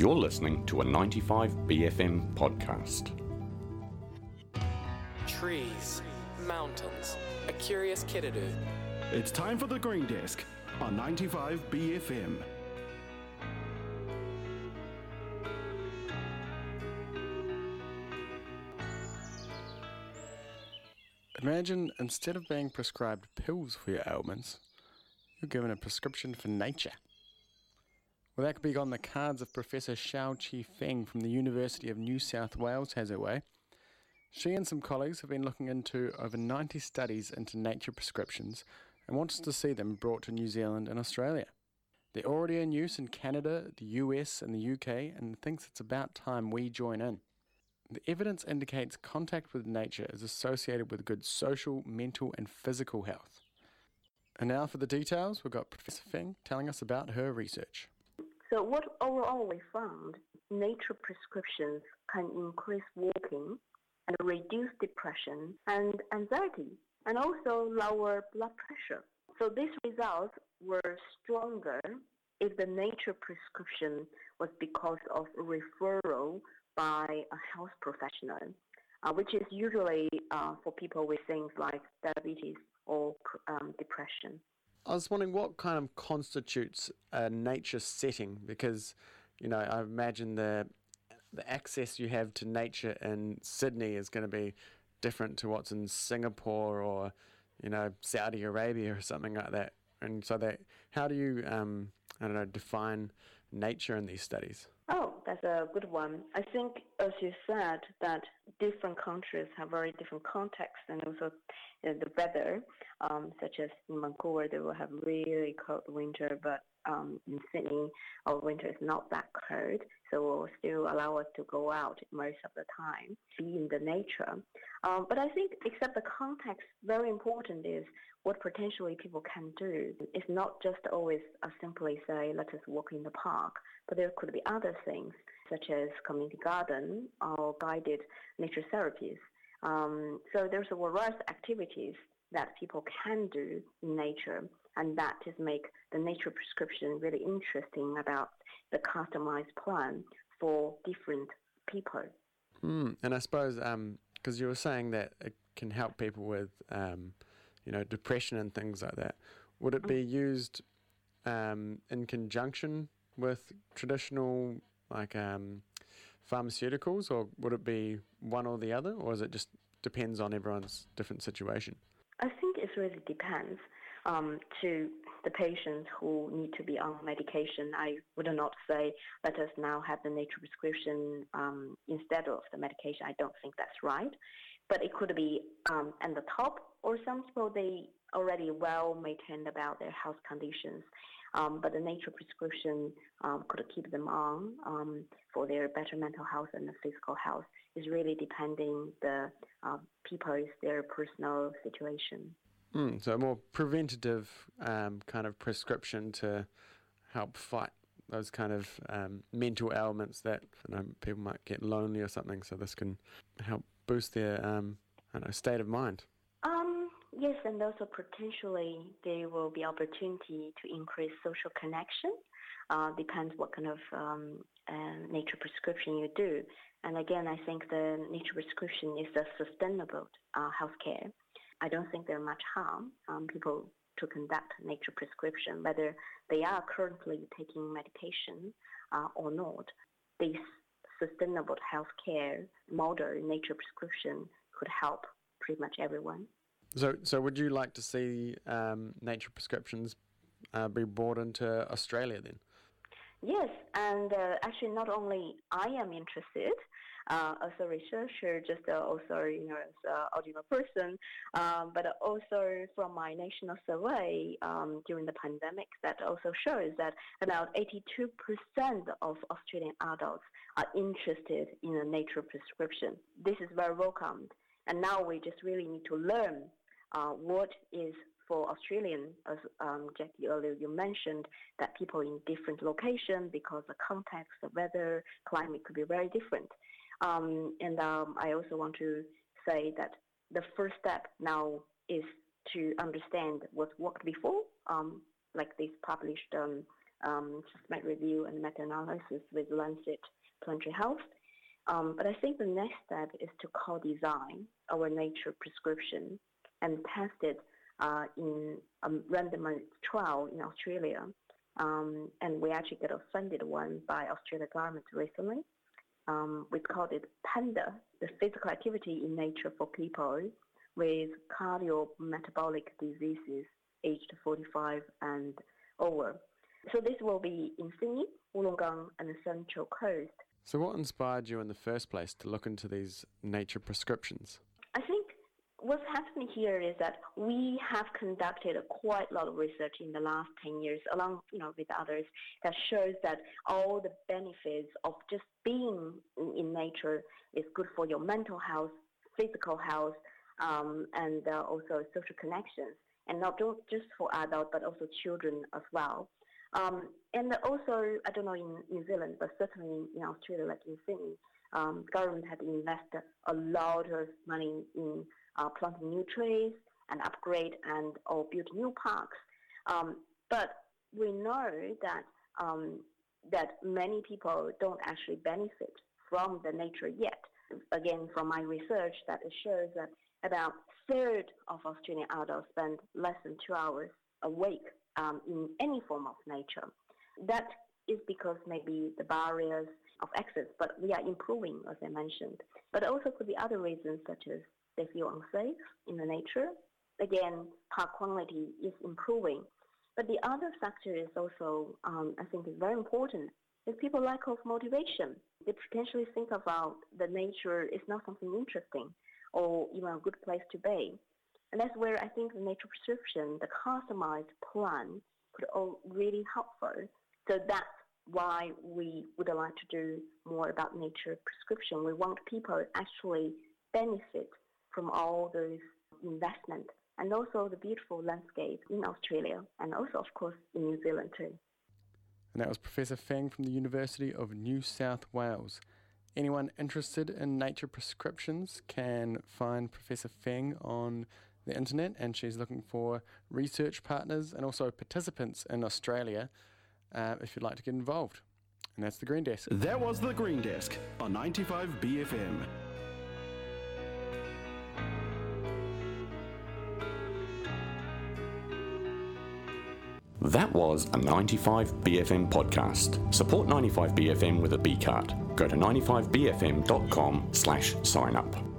You're listening to a 95BFM podcast. Trees, mountains, a curious kiddo. It's time for the Green Desk on 95BFM. Imagine instead of being prescribed pills for your ailments, you're given a prescription for nature. Well, that could be on the cards if Professor Xiao Qi Feng from the University of New South Wales has her way. She and some colleagues have been looking into over 90 studies into nature prescriptions and wants to see them brought to New Zealand and Australia. They're already in use in Canada, the US and the UK, and thinks it's about time we join in. The evidence indicates contact with nature is associated with good social, mental and physical health. And now for the details, we've got Professor Feng telling us about her research. So what overall we found, nature prescriptions can increase walking and reduce depression and anxiety, and also lower blood pressure. So these results were stronger if the nature prescription was because of referral by a health professional, which is usually for people with things like diabetes or depression. I was wondering what kind of constitutes a nature setting, because, you know, I imagine the access you have to nature in Sydney is going to be different to what's in Singapore or, you know, Saudi Arabia or something like that. And so how do you, define nature in these studies? Oh, that's a good one. I think, as you said, that different countries have very different contexts and also the weather, such as in Vancouver, they will have really cold winter, but in Sydney, our winter is not that cold, so it will still allow us to go out most of the time, be in the nature. But I think, except the context, very important is what potentially people can do. It's not just always simply say, let us walk in the park, but there could be other things, such as community garden or guided nature therapies. So there's a variety of activities that people can do in nature, and that just make the nature prescription really interesting about the customized plan for different people. And I suppose, because you were saying that it can help people with, depression and things like that, would it be used in conjunction with traditional, pharmaceuticals, or would it be one or the other, or is it just depends on everyone's different situation? I think it really depends to the patients who need to be on medication. I would not say, let us now have the nature prescription instead of the medication. I don't think that's right. But it could be at the top, or some people, they already well maintained about their health conditions. But the nature prescription could keep them on for their better mental health and the physical health. Is really depending the people's, their personal situation. So a more preventative kind of prescription to help fight those kind of mental ailments that people might get lonely or something. So this can help boost their state of mind. Yes, and also potentially there will be opportunity to increase social connection. Depends what kind of nature prescription you do. And again, I think the nature prescription is a sustainable healthcare. I don't think there's much harm people to conduct nature prescription, whether they are currently taking medication or not. This sustainable healthcare model, nature prescription, could help pretty much everyone. So would you like to see nature prescriptions be brought into Australia then? Yes, and actually not only I am interested, as a researcher, just also, as an ordinary person, but also from my national survey during the pandemic that also shows that about 82% of Australian adults are interested in a nature prescription. This is very welcomed. And now we just really need to learn what is for Australian, as Jackie earlier you mentioned, that people in different locations, because the context, the weather, climate could be very different. I also want to say that the first step now is to understand what worked before, like this published systematic review and meta-analysis with Lancet Planetary Health. But I think the next step is to co-design our nature prescription and test it in a randomized trial in Australia. And we actually got a funded one by Australian government recently. We called it PANDA, the physical activity in nature for people with cardiometabolic diseases aged 45 and over. So this will be in Sydney, Wollongong, and the Central Coast. So what inspired you in the first place to look into these nature prescriptions? I think what's happening here is that we have conducted quite a lot of research in the last 10 years, along with others, that shows that all the benefits of just being in nature is good for your mental health, physical health, and also social connections, and not just for adults but also children as well. And also, I don't know in New Zealand, but certainly in Australia, like in Sydney, government had invested a lot of money in planting new trees and upgrade or build new parks. But we know that many people don't actually benefit from the nature yet. Again, from my research, that it shows that about a third of Australian adults spend less than 2 hours a week in any form of nature. That is because maybe the barriers of access, but we are improving, as I mentioned. But also could be other reasons, such as they feel unsafe in the nature. Again, park quality is improving. But the other factor is also, I think is very important, is people lack of motivation. They potentially think about the nature is not something interesting or even a good place to be. And that's where I think the nature prescription, the customized plan, could all really helpful. So that's why we would like to do more about nature prescription. We want people to actually benefit from all those investment and also the beautiful landscape in Australia and also, of course, in New Zealand too. And that was Professor Feng from the University of New South Wales. Anyone interested in nature prescriptions can find Professor Feng on the internet, and she's looking for research partners and also participants in Australia if you'd like to get involved. And that's the Green Desk. That was the Green Desk on 95 BFM. That was a 95 BFM podcast. Support 95 BFM with a B card. Go to 95bfm.com/sign up.